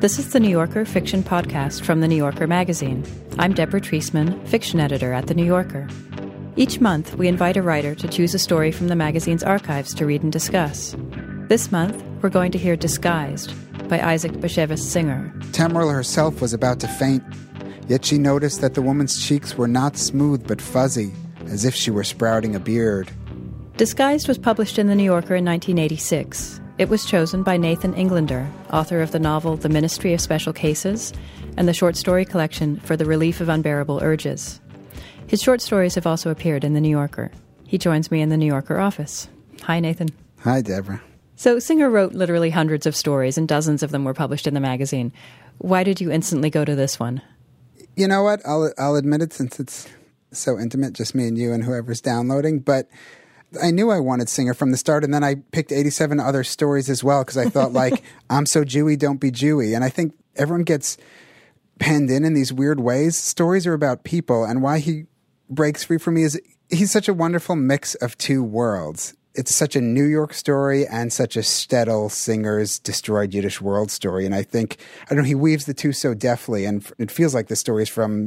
This is the New Yorker Fiction Podcast from The New Yorker magazine. I'm Deborah Treisman, fiction editor at The New Yorker. Each month, we invite a writer to choose a story from the magazine's archives to read and discuss. This month, we're going to hear Disguised by Isaac Bashevis Singer. Tamriel herself was about to faint, yet she noticed that the woman's cheeks were not smooth but fuzzy, as if she were sprouting a beard. Disguised was published in The New Yorker in 1986. It was chosen by Nathan Englander, author of the novel The Ministry of Special Cases and the short story collection For the Relief of Unbearable Urges. His short stories have also appeared in The New Yorker. He joins me in the New Yorker office. Hi, Nathan. Hi, Deborah. So Singer wrote literally hundreds of stories, and dozens of them were published in the magazine. Why did you instantly go to this one? You know what? I'll admit it, since it's so intimate, just me and you and whoever's downloading, but I knew I wanted Singer from the start, and then I picked 87 other stories as well, because I thought, like, I'm so Jewy, don't be Jewy. And I think everyone gets penned in these weird ways. Stories are about people, and why he breaks free for me is he's such a wonderful mix of two worlds. It's such a New York story and such a Stettel Singer's destroyed Yiddish world story. And I think, I don't know, he weaves the two so deftly, and it feels like the story is from,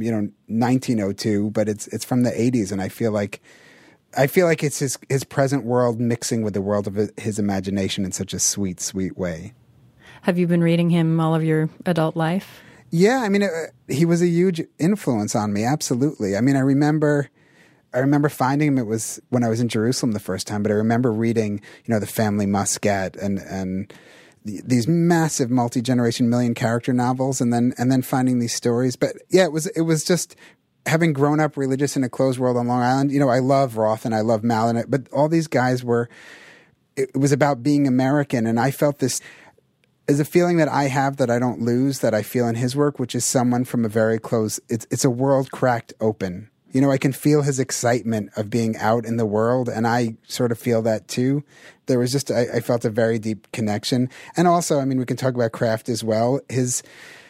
1902, but it's from the 80s, and I feel like it's his present world mixing with the world of his imagination in such a sweet, sweet way. Have you been reading him all of your adult life? Yeah, I mean, he was a huge influence on me, absolutely. I mean, I remember finding him, it was when I was in Jerusalem the first time, but I remember reading, The Family Muscat and these massive multi-generation million-character novels, and then finding these stories. But yeah, it was just having grown up religious in a closed world on Long Island. I love Roth and I love Malinet, but all these guys it was about being American, and I felt this is a feeling that I have that I don't lose, that I feel in his work, which is someone from a very close, it's a world cracked open. I can feel his excitement of being out in the world, and I sort of feel that too. There was just, I felt a very deep connection. And also, I mean, we can talk about craft as well. His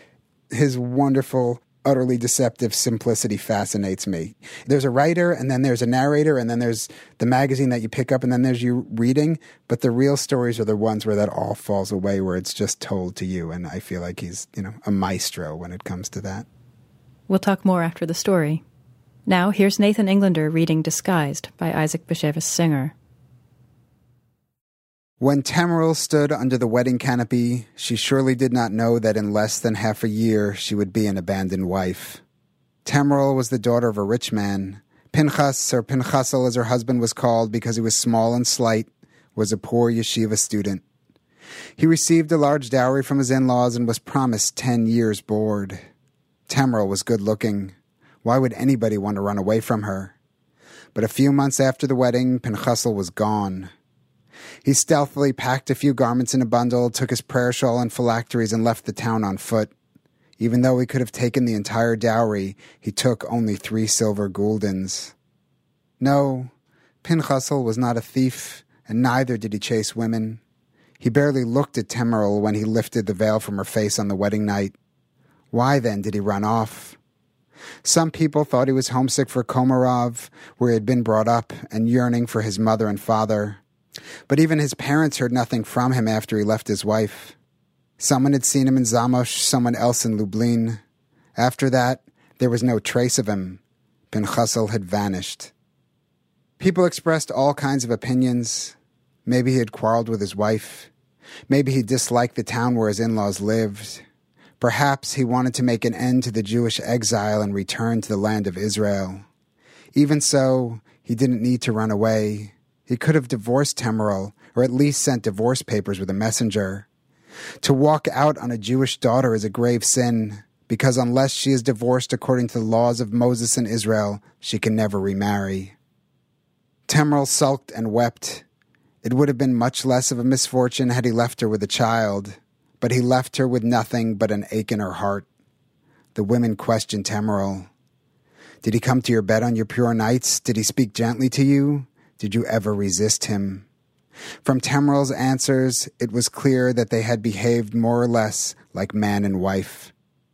wonderful, utterly deceptive simplicity fascinates me. There's a writer, and then there's a narrator, and then there's the magazine that you pick up, and then there's you reading. But the real stories are the ones where that all falls away, where it's just told to you. And I feel like he's, a maestro when it comes to that. We'll talk more after the story. Now, here's Nathan Englander reading Disguised by Isaac Bashevis Singer. When Tamriel stood under the wedding canopy, she surely did not know that in less than half a year she would be an abandoned wife. Tamriel was the daughter of a rich man. Pinchas, or Pinchasel as her husband was called because he was small and slight, was a poor yeshiva student. He received a large dowry from his in-laws and was promised 10 years' board. Tamriel was good-looking. Why would anybody want to run away from her? But a few months after the wedding, Pinchasel was gone. He stealthily packed a few garments in a bundle, took his prayer shawl and phylacteries, and left the town on foot. Even though he could have taken the entire dowry, he took only 3 silver guldens. No, Pinchasel was not a thief, and neither did he chase women. He barely looked at Tamriel when he lifted the veil from her face on the wedding night. Why, then, did he run off? Some people thought he was homesick for Komarov, where he had been brought up, and yearning for his mother and father. But even his parents heard nothing from him after he left his wife. Someone had seen him in Zamość, someone else in Lublin. After that, there was no trace of him. Pinchasel had vanished. People expressed all kinds of opinions. Maybe he had quarreled with his wife. Maybe he disliked the town where his in-laws lived. Perhaps he wanted to make an end to the Jewish exile and return to the land of Israel. Even so, he didn't need to run away. He could have divorced Tamriel, or at least sent divorce papers with a messenger. To walk out on a Jewish daughter is a grave sin, because unless she is divorced according to the laws of Moses and Israel, she can never remarry. Tamriel sulked and wept. It would have been much less of a misfortune had he left her with a child. But he left her with nothing but an ache in her heart. The women questioned Tamriel. Did he come to your bed on your pure nights? Did he speak gently to you? Did you ever resist him? From Tamriel's answers, it was clear that they had behaved more or less like man and wife.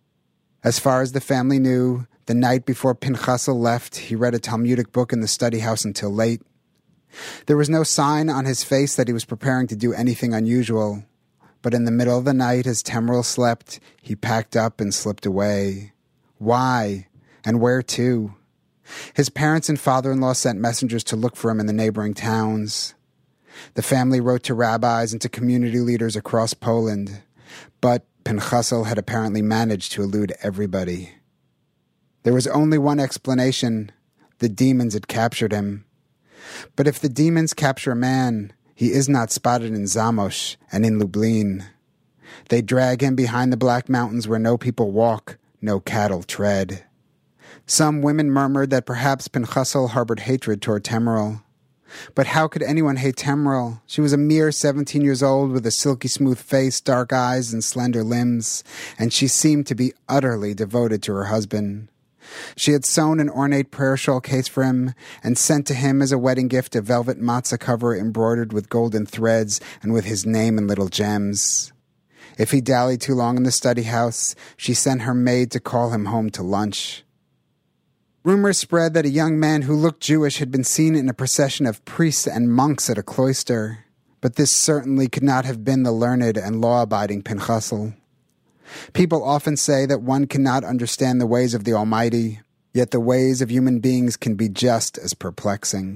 As far as the family knew, the night before Pinchasel left, he read a Talmudic book in the study house until late. There was no sign on his face that he was preparing to do anything unusual. But in the middle of the night, as Temrel slept, he packed up and slipped away. Why? And where to? His parents and father-in-law sent messengers to look for him in the neighboring towns. The family wrote to rabbis and to community leaders across Poland, but Pinchasel had apparently managed to elude everybody. There was only one explanation: the demons had captured him. But if the demons capture a man, he is not spotted in Zamość and in Lublin. They drag him behind the Black Mountains where no people walk, no cattle tread. Some women murmured that perhaps Pinchasel harbored hatred toward Temrel. But how could anyone hate Temrel? She was a mere 17 years old with a silky smooth face, dark eyes, and slender limbs, and she seemed to be utterly devoted to her husband. She had sewn an ornate prayer shawl case for him and sent to him as a wedding gift a velvet matzah cover embroidered with golden threads and with his name in little gems. If he dallied too long in the study house, she sent her maid to call him home to lunch. Rumors spread that a young man who looked Jewish had been seen in a procession of priests and monks at a cloister, but this certainly could not have been the learned and law-abiding Pinchasel. People often say that one cannot understand the ways of the Almighty, yet the ways of human beings can be just as perplexing.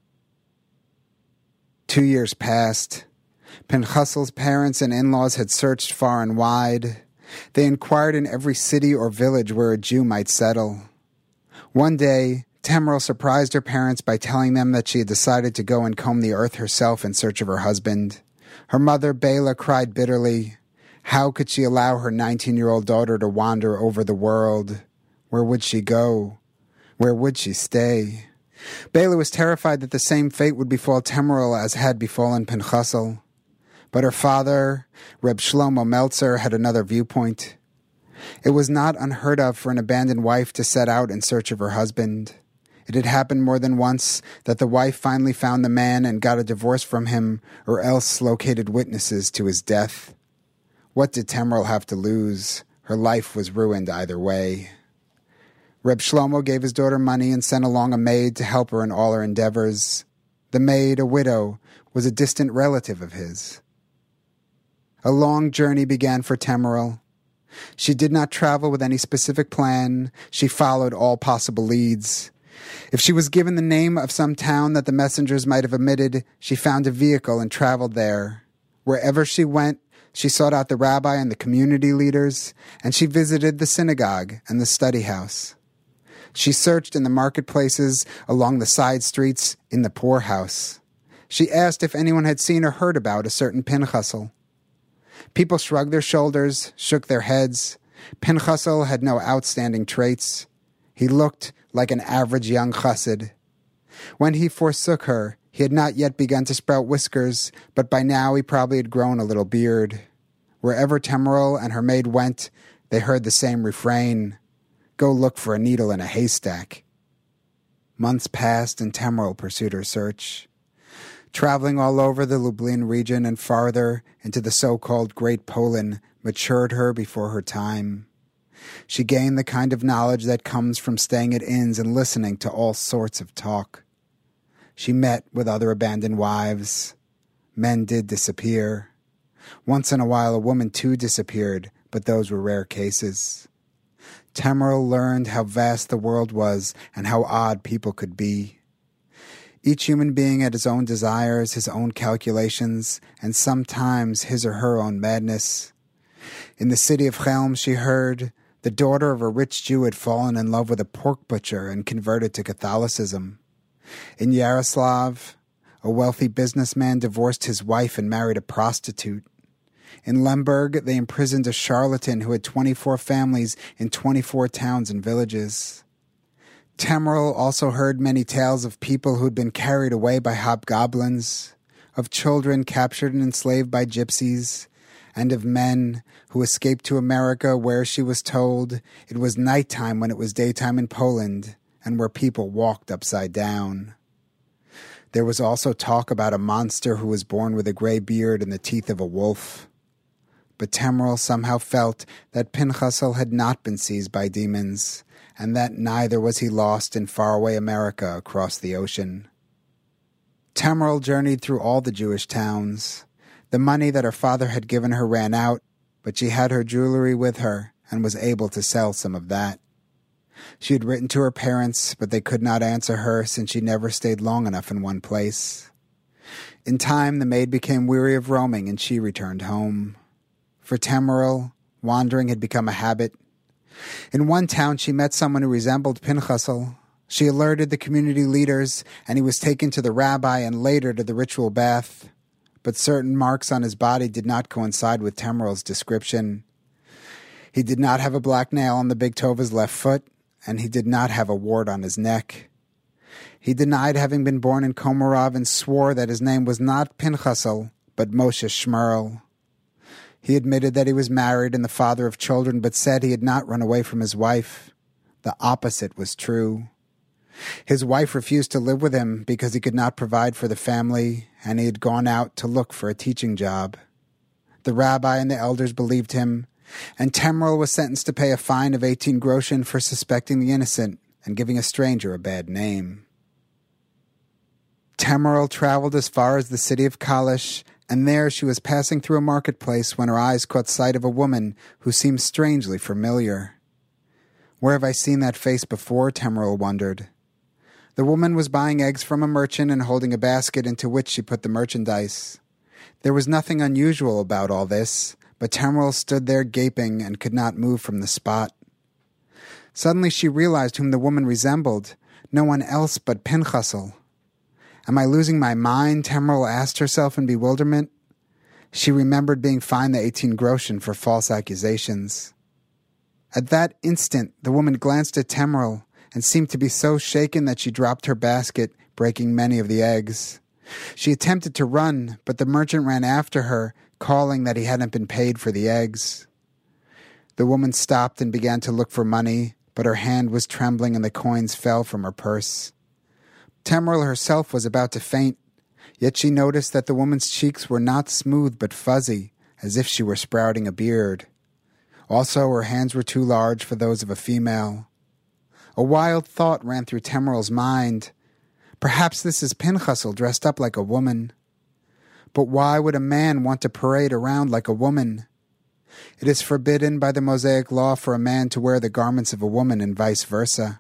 2 years passed. Pinchasel's parents and in-laws had searched far and wide. They inquired in every city or village where a Jew might settle. One day, Temrel surprised her parents by telling them that she had decided to go and comb the earth herself in search of her husband. Her mother, Bela, cried bitterly. How could she allow her 19-year-old daughter to wander over the world? Where would she go? Where would she stay? Bela was terrified that the same fate would befall Temrel as had befallen Pinchasel. But her father, Reb Shlomo Meltzer, had another viewpoint. It was not unheard of for an abandoned wife to set out in search of her husband. It had happened more than once that the wife finally found the man and got a divorce from him, or else located witnesses to his death. What did Temrel have to lose? Her life was ruined either way. Reb Shlomo gave his daughter money and sent along a maid to help her in all her endeavors. The maid, a widow, was a distant relative of his. A long journey began for Temrel. She did not travel with any specific plan. She followed all possible leads. If she was given the name of some town that the messengers might have omitted, she found a vehicle and traveled there. Wherever she went, she sought out the rabbi and the community leaders, and she visited the synagogue and the study house. She searched in the marketplaces, along the side streets, in the poorhouse. She asked if anyone had seen or heard about a certain Pinchasel. People shrugged their shoulders, shook their heads. Pinchasel had no outstanding traits. He looked like an average young chassid. When he forsook her, he had not yet begun to sprout whiskers, but by now he probably had grown a little beard. Wherever Temrel and her maid went, they heard the same refrain: "Go look for a needle in a haystack." Months passed and Temrel pursued her search. Traveling all over the Lublin region and farther into the so-called Great Poland matured her before her time. She gained the kind of knowledge that comes from staying at inns and listening to all sorts of talk. She met with other abandoned wives. Men did disappear. Once in a while a woman too disappeared, but those were rare cases. Temrel learned how vast the world was and how odd people could be. Each human being had his own desires, his own calculations, and sometimes his or her own madness. In the city of Chelm, she heard, the daughter of a rich Jew had fallen in love with a pork butcher and converted to Catholicism. In Yaroslav, a wealthy businessman divorced his wife and married a prostitute. In Lemberg, they imprisoned a charlatan who had 24 families in 24 towns and villages. Temrel also heard many tales of people who had been carried away by hobgoblins, of children captured and enslaved by gypsies, and of men who escaped to America where, she was told, it was nighttime when it was daytime in Poland, and where people walked upside down. There was also talk about a monster who was born with a gray beard and the teeth of a wolf. But Temrel somehow felt that Pinchasel had not been seized by demons, and that neither was he lost in faraway America across the ocean. Temrel journeyed through all the Jewish towns. The money that her father had given her ran out, but she had her jewelry with her and was able to sell some of that. She had written to her parents, but they could not answer her since she never stayed long enough in one place. In time, the maid became weary of roaming and she returned home. For Temerel, wandering had become a habit. In one town, she met someone who resembled Pinchasel. She alerted the community leaders, and he was taken to the rabbi and later to the ritual bath. But certain marks on his body did not coincide with Temerel's description. He did not have a black nail on the big toe of his left foot, and he did not have a wart on his neck. He denied having been born in Komarov and swore that his name was not Pinchasel, but Moshe Shmerel. He admitted that he was married and the father of children, but said he had not run away from his wife. The opposite was true. His wife refused to live with him because he could not provide for the family, and he had gone out to look for a teaching job. The rabbi and the elders believed him, and Temerel was sentenced to pay a fine of 18 groschen for suspecting the innocent and giving a stranger a bad name. Temerel traveled as far as the city of Kalish, and there she was passing through a marketplace when her eyes caught sight of a woman who seemed strangely familiar. Where have I seen that face before? Temerel wondered. The woman was buying eggs from a merchant and holding a basket into which she put the merchandise. There was nothing unusual about all this, but Temerel stood there gaping and could not move from the spot. Suddenly she realized whom the woman resembled, no one else but Pinchasel. Am I losing my mind? Temerel asked herself in bewilderment. She remembered being fined the 18 groschen for false accusations. At that instant, the woman glanced at Temerel and seemed to be so shaken that she dropped her basket, breaking many of the eggs. She attempted to run, but the merchant ran after her, calling that he hadn't been paid for the eggs. The woman stopped and began to look for money, but her hand was trembling and the coins fell from her purse. Temerel herself was about to faint, yet she noticed that the woman's cheeks were not smooth but fuzzy, as if she were sprouting a beard. Also, her hands were too large for those of a female. A wild thought ran through Temerel's mind. Perhaps this is Pinchasel dressed up like a woman. But why would a man want to parade around like a woman? It is forbidden by the Mosaic law for a man to wear the garments of a woman and vice versa.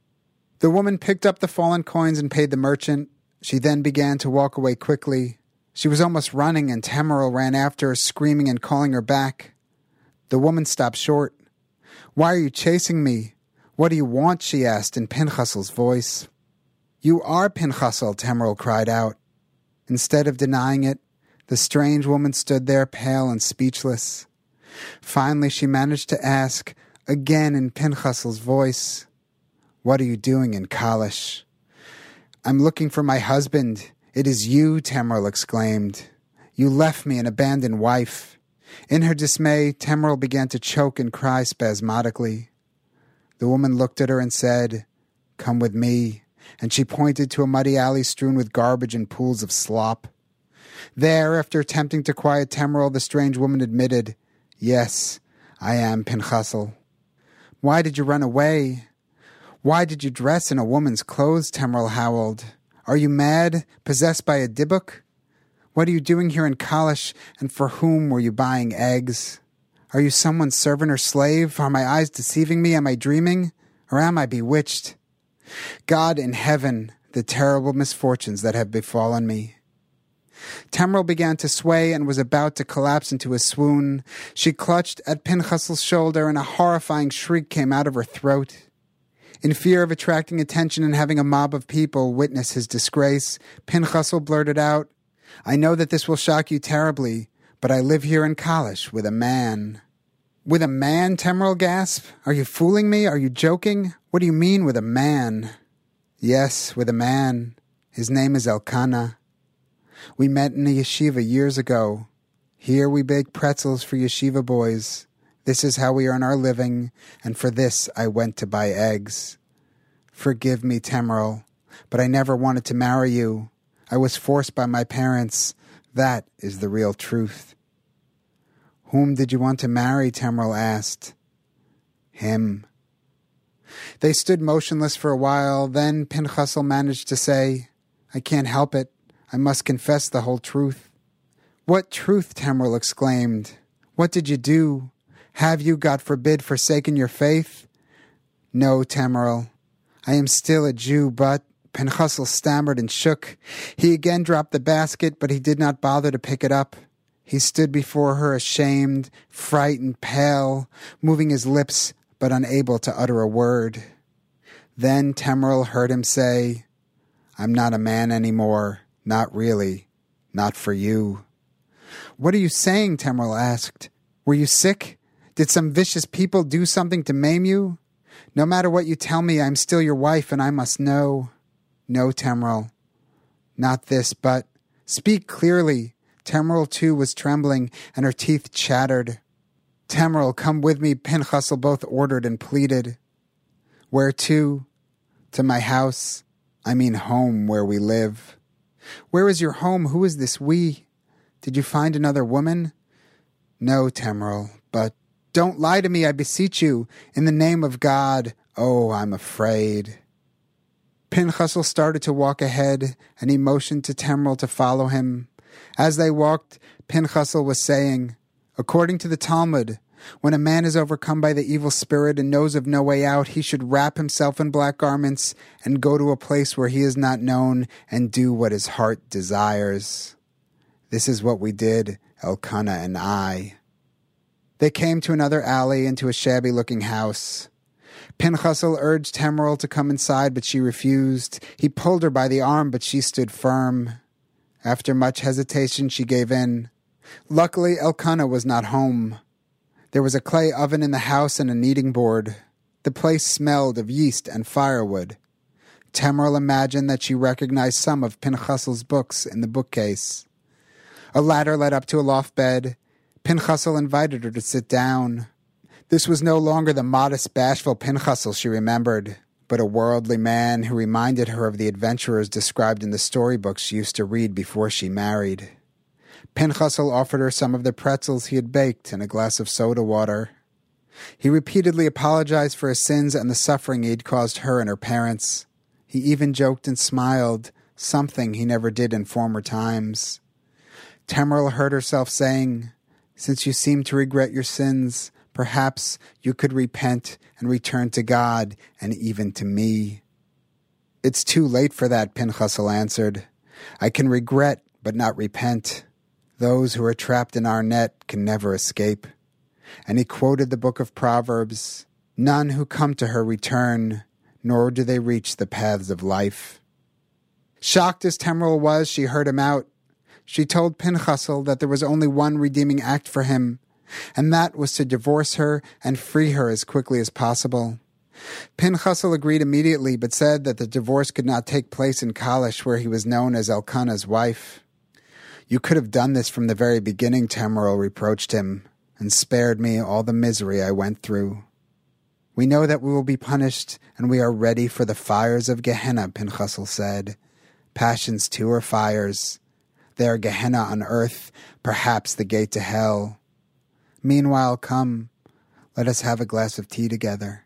The woman picked up the fallen coins and paid the merchant. She then began to walk away quickly. She was almost running, and Temerel ran after her, screaming and calling her back. The woman stopped short. "Why are you chasing me? What do you want?" she asked in Pinchasel's voice. "You are Pinchasel," Temerel cried out. Instead of denying it, the strange woman stood there pale and speechless. Finally, she managed to ask, again in Pinchasel's voice, "What are you doing in Kalish?" "I'm looking for my husband. It is you," Temerel exclaimed. "You left me an abandoned wife." In her dismay, Temerel began to choke and cry spasmodically. The woman looked at her and said, "Come with me," and she pointed to a muddy alley strewn with garbage and pools of slop. There, after attempting to quiet Temerel, the strange woman admitted, "Yes, I am Pinchasel." "Why did you run away? Why did you dress in a woman's clothes?" Temerel howled. "Are you mad, possessed by a dibuk? What are you doing here in Kalish, and for whom were you buying eggs? Are you someone's servant or slave? Are my eyes deceiving me? Am I dreaming? Or am I bewitched? God in heaven, the terrible misfortunes that have befallen me." Temerel began to sway and was about to collapse into a swoon. She clutched at Pinchasel's shoulder, and a horrifying shriek came out of her throat. In fear of attracting attention and having a mob of people witness his disgrace, Pinchasel blurted out, "I know that this will shock you terribly, but I live here in Kalish with a man." "With a man?" Temerel gasped. "Are you fooling me? Are you joking? What do you mean with a man?" "Yes, with a man. His name is Elkanah. We met in a yeshiva years ago. Here we bake pretzels for yeshiva boys. This is how we earn our living, and for this I went to buy eggs. Forgive me, Temerel, but I never wanted to marry you. I was forced by my parents. That is the real truth." "Whom did you want to marry?" Temerel asked. "Him." They stood motionless for a while. Then Pinchasel managed to say, "I can't help it. I must confess the whole truth." "What truth?" Tamril exclaimed. "What did you do? Have you, God forbid, forsaken your faith?" "No, Tamril. I am still a Jew, but..." Penchasel stammered and shook. He again dropped the basket, but he did not bother to pick it up. He stood before her ashamed, frightened, pale, moving his lips but unable to utter a word. Then Tamril heard him say, "I'm not a man anymore. Not really. Not for you." "What are you saying?" Tamril asked. "Were you sick? Did some vicious people do something to maim you? No matter what you tell me, I'm still your wife and I must know." "No, Tamril. Not this, but..." "Speak clearly." Tamril too was trembling and her teeth chattered. "Tamril, come with me," Penchasel both ordered and pleaded. "Where to?" "To my house. I mean home, where we live." "Where is your home? Who is this we? Did you find another woman?" "No, Tamril, but..." "Don't lie to me, I beseech you. In the name of God. Oh, I'm afraid." Penchasel started to walk ahead, and he motioned to Tamril to follow him. As they walked, Penchasel was saying, "According to the Talmud, when a man is overcome by the evil spirit and knows of no way out, he should wrap himself in black garments and go to a place where he is not known and do what his heart desires." This is what we did, Elkanah and I. They came to another alley and to a shabby-looking house. Penchasel urged Tamril to come inside, but she refused. He pulled her by the arm, but she stood firm. After much hesitation, she gave in. Luckily, Elkanah was not home. There was a clay oven in the house and a kneading board. The place smelled of yeast and firewood. Tamril imagined that she recognized some of Penchasel's books in the bookcase. A ladder led up to a loft bed. Penchasel invited her to sit down. This was no longer the modest, bashful Penchasel she remembered, but a worldly man who reminded her of the adventurers described in the storybooks she used to read before she married. Penchasel offered her some of the pretzels he had baked and a glass of soda water. He repeatedly apologized for his sins and the suffering he had caused her and her parents. He even joked and smiled, something he never did in former times. Tamril heard herself saying, "Since you seem to regret your sins, perhaps you could repent and return to God and even to me." "It's too late for that," Penchasel answered. "I can regret but not repent. Those who are trapped in our net can never escape." And he quoted the book of Proverbs, "None who come to her return, nor do they reach the paths of life." Shocked as Tamril was, she heard him out. She told Penchasel that there was only one redeeming act for him, and that was to divorce her and free her as quickly as possible. Penchasel agreed immediately, but said that the divorce could not take place in Kalish, where he was known as Elkanah's wife. "You could have done this from the very beginning," Tamril reproached him, "and spared me all the misery I went through." "We know that we will be punished, and we are ready for the fires of Gehenna," Penchasel said. "Passions too are fires. They are Gehenna on earth, perhaps the gate to hell. Meanwhile, come, let us have a glass of tea together."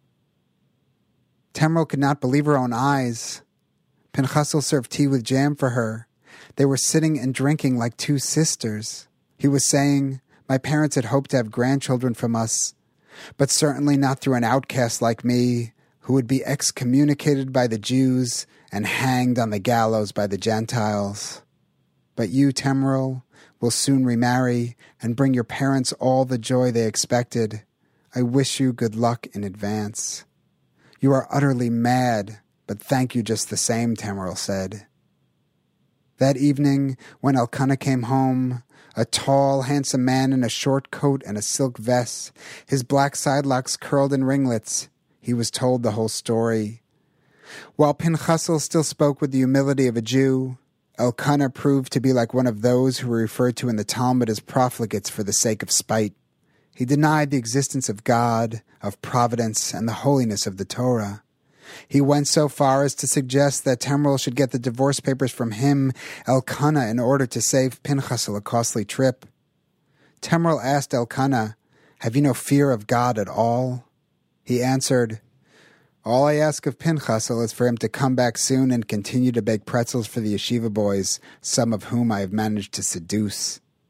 Tamril could not believe her own eyes. Penchasel served tea with jam for her. They were sitting and drinking like two sisters. He was saying, "My parents had hoped to have grandchildren from us, but certainly not through an outcast like me, who would be excommunicated by the Jews and hanged on the gallows by the Gentiles. But you, Tamril, will soon remarry and bring your parents all the joy they expected. I wish you good luck in advance." "You are utterly mad, but thank you just the same," Tamril said. That evening, when Elkanah came home, a tall, handsome man in a short coat and a silk vest, his black sidelocks curled in ringlets, he was told the whole story. While Penchasel still spoke with the humility of a Jew, Elkanah proved to be like one of those who were referred to in the Talmud as profligates for the sake of spite. He denied the existence of God, of providence, and the holiness of the Torah. He went so far as to suggest that Tamril should get the divorce papers from him, Elkanah, in order to save Penchasel a costly trip. Tamril asked Elkanah, "Have you no fear of God at all?" He answered, "All I ask of Penchasel is for him to come back soon and continue to bake pretzels for the yeshiva boys, some of whom I have managed to seduce."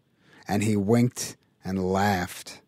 and he winked and laughed.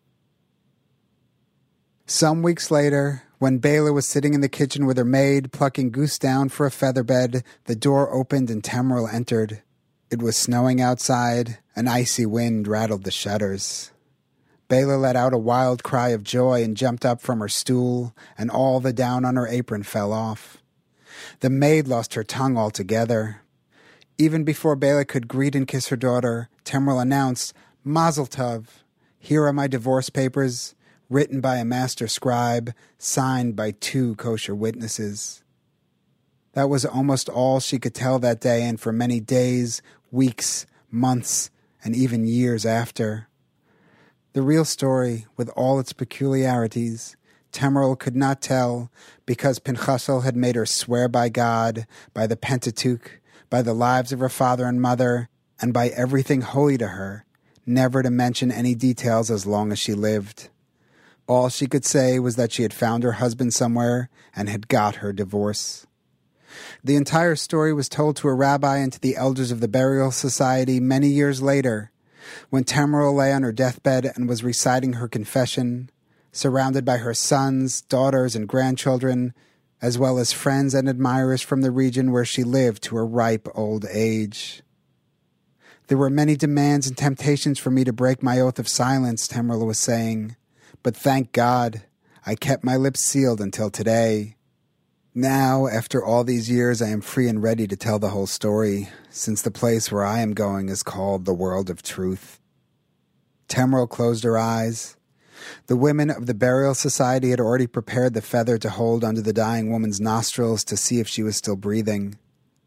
Some weeks later, when Bela was sitting in the kitchen with her maid, plucking goose down for a feather bed, the door opened and Tamriel entered. It was snowing outside. An icy wind rattled the shutters. Bela let out a wild cry of joy and jumped up from her stool, and all the down on her apron fell off. The maid lost her tongue altogether. Even before Bela could greet and kiss her daughter, Tamriel announced, "Mazel tov. Here are my divorce papers, written by a master scribe, signed by 2 kosher witnesses." That was almost all she could tell that day, and for many days, weeks, months, and even years after. The real story, with all its peculiarities, Tamriel could not tell because Pinchasel had made her swear by God, by the Pentateuch, by the lives of her father and mother, and by everything holy to her, never to mention any details as long as she lived. All she could say was that she had found her husband somewhere and had got her divorce. The entire story was told to a rabbi and to the elders of the burial society many years later, when Tamriel lay on her deathbed and was reciting her confession, surrounded by her sons, daughters, and grandchildren, as well as friends and admirers from the region where she lived to her ripe old age. There were many demands and temptations for me to break my oath of silence, Tamriel was saying, but thank God, I kept my lips sealed until today. Now, after all these years, I am free and ready to tell the whole story, since the place where I am going is called the World of Truth. Tamriel closed her eyes. The women of the burial society had already prepared the feather to hold under the dying woman's nostrils to see if she was still breathing.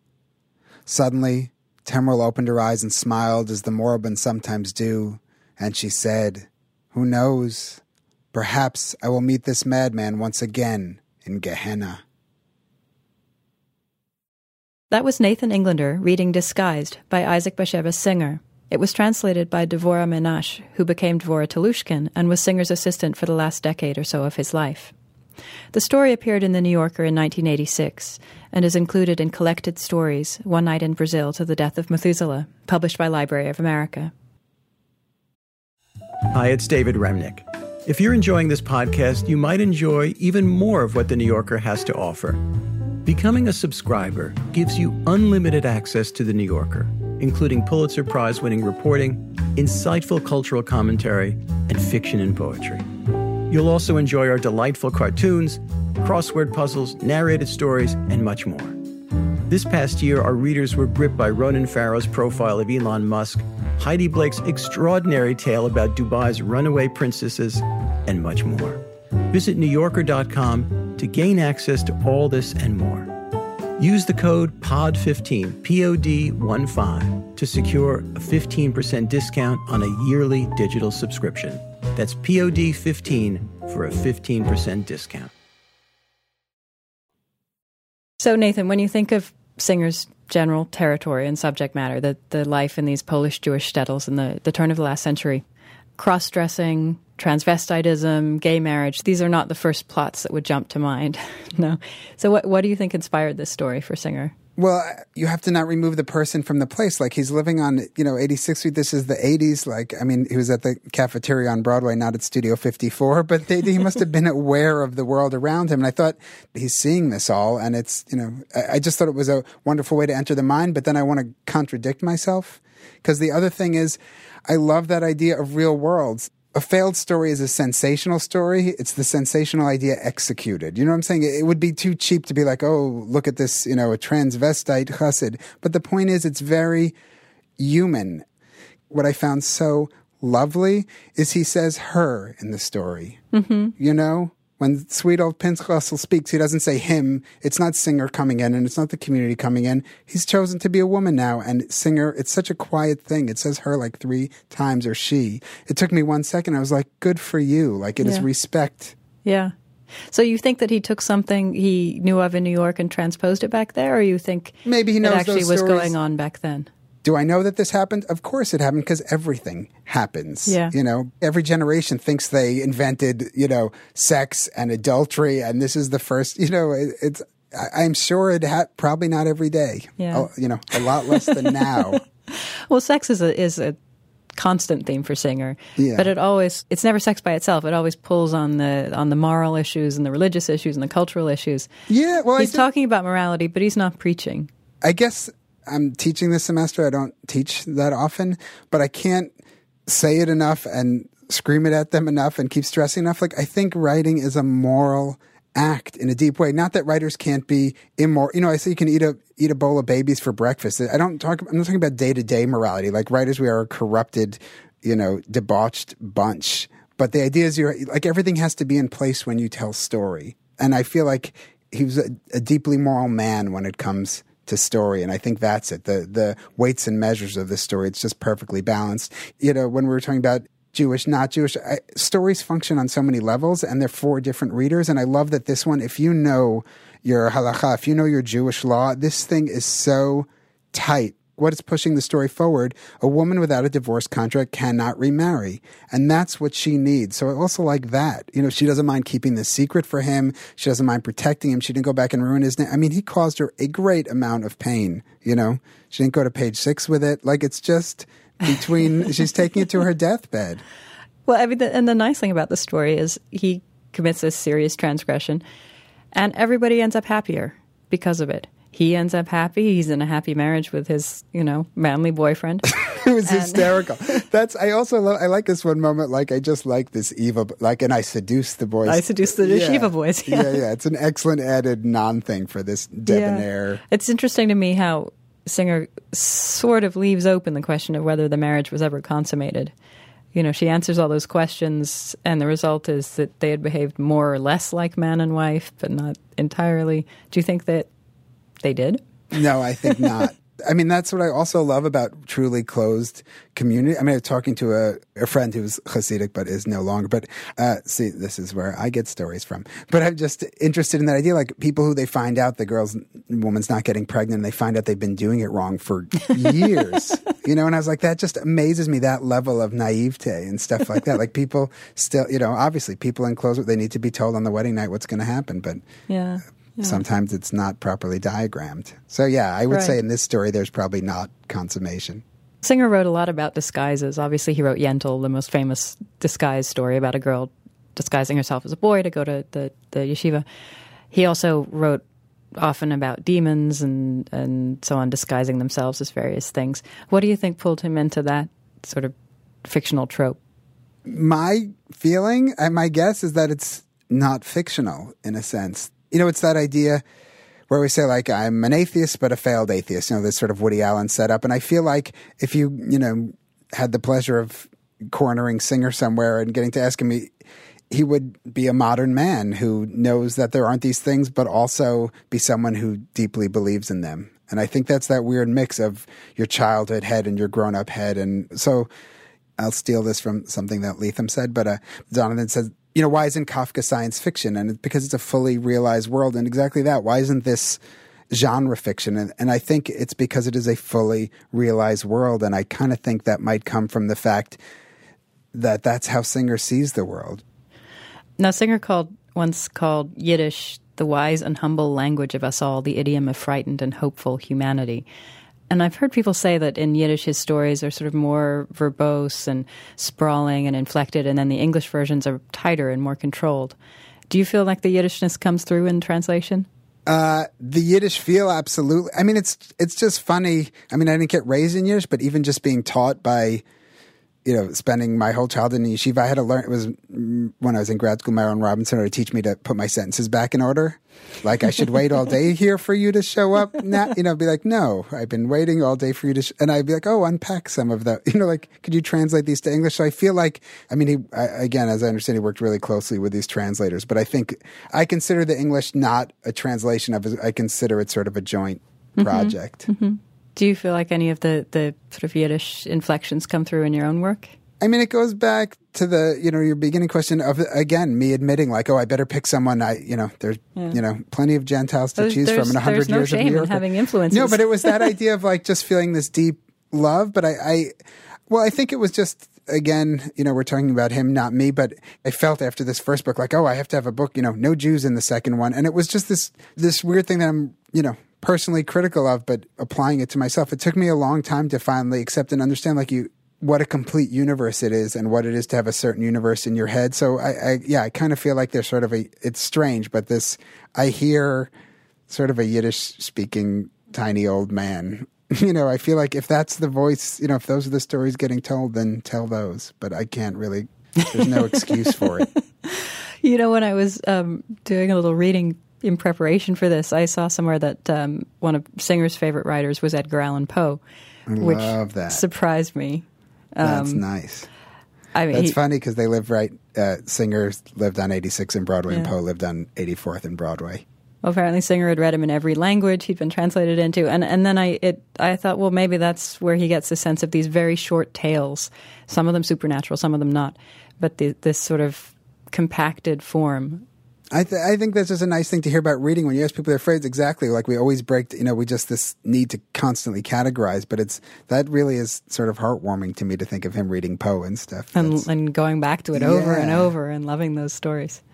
Suddenly, Tamriel opened her eyes and smiled as the moribund sometimes do, and she said, "Who knows? Perhaps I will meet this madman once again in Gehenna." That was Nathan Englander reading Disguised by Isaac Bashevis Singer. It was translated by Dvorah Menashe, who became Dvorah Telushkin and was Singer's assistant for the last decade or so of his life. The story appeared in The New Yorker in 1986 and is included in Collected Stories, One Night in Brazil to the Death of Methuselah, published by Library of America. Hi, it's David Remnick. If you're enjoying this podcast, you might enjoy even more of what The New Yorker has to offer. Becoming a subscriber gives you unlimited access to The New Yorker, including Pulitzer Prize-winning reporting, insightful cultural commentary, and fiction and poetry. You'll also enjoy our delightful cartoons, crossword puzzles, narrated stories, and much more. This past year, our readers were gripped by Ronan Farrow's profile of Elon Musk, Heidi Blake's extraordinary tale about Dubai's runaway princesses, and much more. Visit NewYorker.com to gain access to all this and more. Use the code POD15, POD15, to secure a 15% discount on a yearly digital subscription. That's POD15 for a 15% discount. So, Nathan, when you think of Singer's general territory and subject matter, the life in these Polish Jewish shtetls in the turn of the last century, cross-dressing, transvestitism, gay marriage, these are not the first plots that would jump to mind. No. So what do you think inspired this story for Singer? Well, you have to not remove the person from the place. Like, he's living on, 86th Street. This is the 80s. Like, I mean, he was at the cafeteria on Broadway, not at Studio 54, but he must have been aware of the world around him. And I thought, he's seeing this all. And it's, I just thought it was a wonderful way to enter the mind. But then I want to contradict myself, because the other thing is, I love that idea of real worlds. A failed story is a sensational story. It's the sensational idea executed. You know what I'm saying? It would be too cheap to be like, oh, look at this, a transvestite chassid. But the point is, it's very human. What I found so lovely is he says her in the story. Mm-hmm. When sweet old Pinchasel speaks, he doesn't say him. It's not Singer coming in, and it's not the community coming in. He's chosen to be a woman now, and Singer, it's such a quiet thing. It says her like 3 times, or she. It took me 1 second. I was like, good for you. Like, it is respect. Yeah. So you think that he took something he knew of in New York and transposed it back there, or you think maybe he knows it actually those was stories going on back then? Do I know that this happened? Of course it happened, because everything happens. Yeah. Every generation thinks they invented, sex and adultery, and this is the first, I'm sure it probably not every day. Yeah. A lot less than now. Well, sex is a constant theme for Singer. Yeah. But it's never sex by itself. It always pulls on the moral issues and the religious issues and the cultural issues. Yeah, well, he's talking about morality, but he's not preaching. I guess I'm teaching this semester. I don't teach that often, but I can't say it enough and scream it at them enough and keep stressing enough. Like, I think writing is a moral act in a deep way. Not that writers can't be immoral. I say you can eat a bowl of babies for breakfast. I'm not talking about day-to-day morality. Like, writers, we are a corrupted, debauched bunch. But the idea is everything has to be in place when you tell story. And I feel like he was a deeply moral man when it comes to story. And I think that's it. The weights and measures of this story, it's just perfectly balanced. When we were talking about Jewish, not Jewish, stories function on so many levels, and they're for different readers. And I love that this one, if you know your halacha, if you know your Jewish law, this thing is so tight. What is pushing the story forward? A woman without a divorce contract cannot remarry. And that's what she needs. So I also like that. She doesn't mind keeping the secret for him. She doesn't mind protecting him. She didn't go back and ruin his name. I mean, he caused her a great amount of pain, She didn't go to page 6 with it. Like, it's just she's taking it to her deathbed. Well, and the nice thing about the story is he commits this serious transgression, and everybody ends up happier because of it. He ends up happy. He's in a happy marriage with his, manly boyfriend. It was hysterical. I like this one moment. Like, I just like this Eva, and I seduced the boys. I seduced the yeshiva boys. Yeah. It's an excellent added non-thing for this debonair. Yeah. It's interesting to me how Singer sort of leaves open the question of whether the marriage was ever consummated. She answers all those questions, and the result is that they had behaved more or less like man and wife, but not entirely. Do you think that they did? No, I think not. I mean, that's what I also love about truly closed community. I mean, I was talking to a friend who's Hasidic but is no longer. But see, this is where I get stories from. But I'm just interested in that idea, like people who they find out the woman's not getting pregnant, and they find out they've been doing it wrong for years. And I was like, that just amazes me, that level of naivete and stuff like that. Like, people still, obviously people in closed, they need to be told on the wedding night what's going to happen. But yeah. Sometimes it's not properly diagrammed. So, I would say in this story, there's probably not consummation. Singer wrote a lot about disguises. Obviously, he wrote Yentl, the most famous disguise story about a girl disguising herself as a boy to go to the yeshiva. He also wrote often about demons and so on, disguising themselves as various things. What do you think pulled him into that sort of fictional trope? My feeling, and my guess, is that it's not fictional in a sense. It's that idea where we say, like, I'm an atheist, but a failed atheist, this sort of Woody Allen setup. And I feel like if you, had the pleasure of cornering Singer somewhere and getting to ask him, he would be a modern man who knows that there aren't these things, but also be someone who deeply believes in them. And I think that's that weird mix of your childhood head and your grown-up head. And so I'll steal this from something that Lethem said, but Jonathan says, why isn't Kafka science fiction? And because it's a fully realized world. And exactly that. Why isn't this genre fiction? And I think it's because it is a fully realized world. And I kind of think that might come from the fact that that's how Singer sees the world. Now, Singer once called Yiddish the wise and humble language of us all, the idiom of frightened and hopeful humanity. And I've heard people say that in Yiddish his stories are sort of more verbose and sprawling and inflected, and then the English versions are tighter and more controlled. Do you feel like the Yiddishness comes through in translation? The Yiddish feel, absolutely. I mean, it's just funny. I mean, I didn't get raised in Yiddish, but even just being taught by, spending my whole childhood in yeshiva, I had to learn. It was when I was in grad school, Marilyn Robinson had to teach me to put my sentences back in order. Like, I should wait all day here for you to show up. Now, be like, no, I've been waiting all day for you to, and I'd be like, oh, unpack some of that. Like, could you translate these to English? So I feel like, I mean, again, as I understand, he worked really closely with these translators, but I think I consider the English not a translation of, I consider it sort of a joint project. Mm-hmm. Do you feel like any of the sort of Yiddish inflections come through in your own work? I mean, it goes back to the, your beginning question of, again, me admitting like, oh, I better pick someone. There's, plenty of Gentiles to choose from in 100 years of New York. There's no shame in having influences. No, but it was that idea of like just feeling this deep love. But I think it was just, again, we're talking about him, not me, but I felt after this first book, like, oh, I have to have a book, no Jews in the second one. And it was just this weird thing that I'm, personally critical of, but applying it to myself. It took me a long time to finally accept and understand, like, what a complete universe it is and what it is to have a certain universe in your head. So I kind of feel like there's sort of it's strange, but I hear sort of a Yiddish speaking tiny old man. I feel like if that's the voice, if those are the stories getting told, then tell those. But I can't really, there's no excuse for it. When I was doing a little reading in preparation for this, I saw somewhere that one of Singer's favorite writers was Edgar Allan Poe, which love that. Surprised me. That's nice. I mean, that's funny because they live Singer lived on 86 in Broadway and Poe lived on 84th in Broadway. Well, apparently Singer had read him in every language he'd been translated into. And then I thought, well, maybe that's where he gets the sense of these very short tales, some of them supernatural, some of them not, but this sort of compacted form. I think that's just a nice thing to hear about reading. When you ask people their phrase, exactly, like we always break, we just this need to constantly categorize, but that really is sort of heartwarming to me to think of him reading Poe and stuff. And going back to it over and over and loving those stories.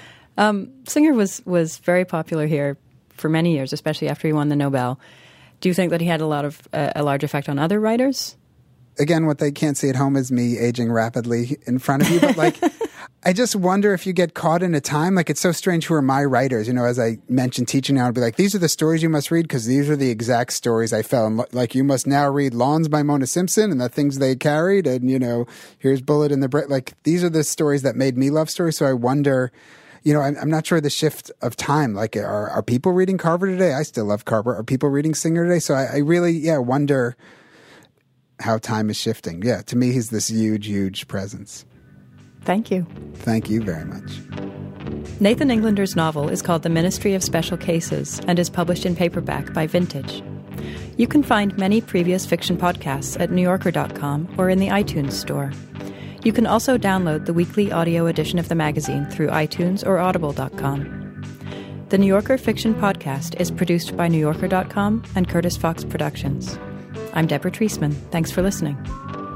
Singer was very popular here for many years, especially after he won the Nobel. Do you think that he had a large effect on other writers? Again, what they can't see at home is me aging rapidly in front of you. But I just wonder if you get caught in a time. It's so strange. Who are my writers? As I mentioned teaching now, I'd be like, these are the stories you must read because these are the exact stories I felt. And you must now read Lawns by Mona Simpson and the things they carried. And, here's Bullet in the Bread. These are the stories that made me love stories. So I wonder, I'm not sure the shift of time. Are people reading Carver today? I still love Carver. Are people reading Singer today? So I really, wonder how time is shifting. Yeah, to me, he's this huge, huge presence. Thank you. Thank you very much. Nathan Englander's novel is called The Ministry of Special Cases and is published in paperback by Vintage. You can find many previous fiction podcasts at NewYorker.com or in the iTunes store. You can also download the weekly audio edition of the magazine through iTunes or Audible.com. The New Yorker Fiction Podcast is produced by NewYorker.com and Curtis Fox Productions. I'm Deborah Treisman. Thanks for listening.